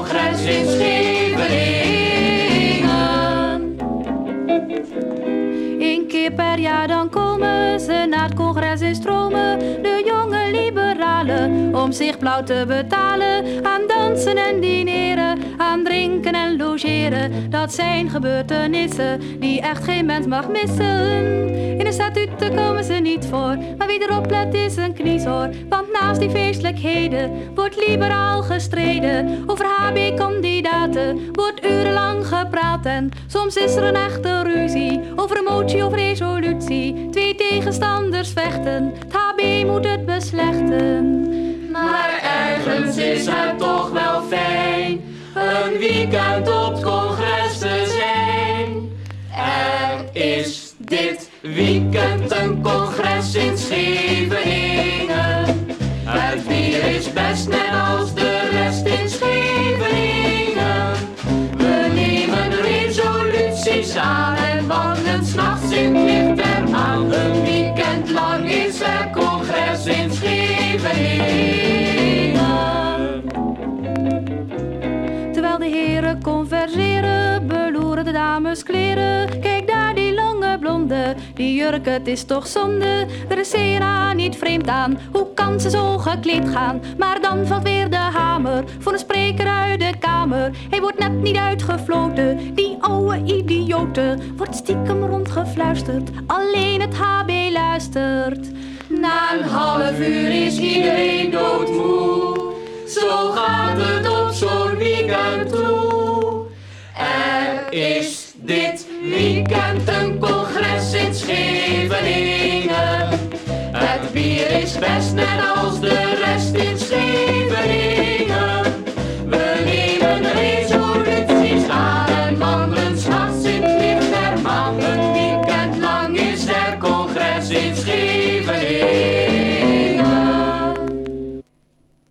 congres in Scheveningen. 1 keer per jaar dan komen ze naar het congres in Stromen, de jonge liberalen, om zich blauw te betalen. Aan dansen en dineren, aan drinken en logeren. Dat zijn gebeurtenissen die echt geen mens mag missen. In de statuten komen ze niet voor, maar wie erop let is een kniezoor. Want naast die feestelijkheden wordt liberaal gestreden. Over HB-kandidaten wordt urenlang gepraat en soms is er een echte ruzie over een motie of resolutie. 2 tegenstanders vechten, het HB moet het beslechten. Maar ergens is het toch wel fijn een weekend op het congres te zijn. Er is dit weekend een congres in Scheveningen. Het bier is best net als de rest in Scheveningen. We nemen resoluties aan en wachten 's nachts in het licht eraan. Een weekend lang is er congres in Scheveningen. Terwijl de heren converseren, beloeren de dames kleren. Kijk daar die lange blonde, die jurk, het is toch zonde. Er is CNA niet vreemd aan, hoe kan ze zo gekleed gaan? Maar dan valt weer de hamer voor een spreker uit de kamer. Hij wordt net niet uitgefloten, die oude idiote. Wordt stiekem rondgefluisterd, alleen het HB luistert. Na een half uur is iedereen doodmoe. Zo gaat het op zo'n weekend toe. Er is dit weekend een congres in Scheveningen. Het bier is best net als de rest in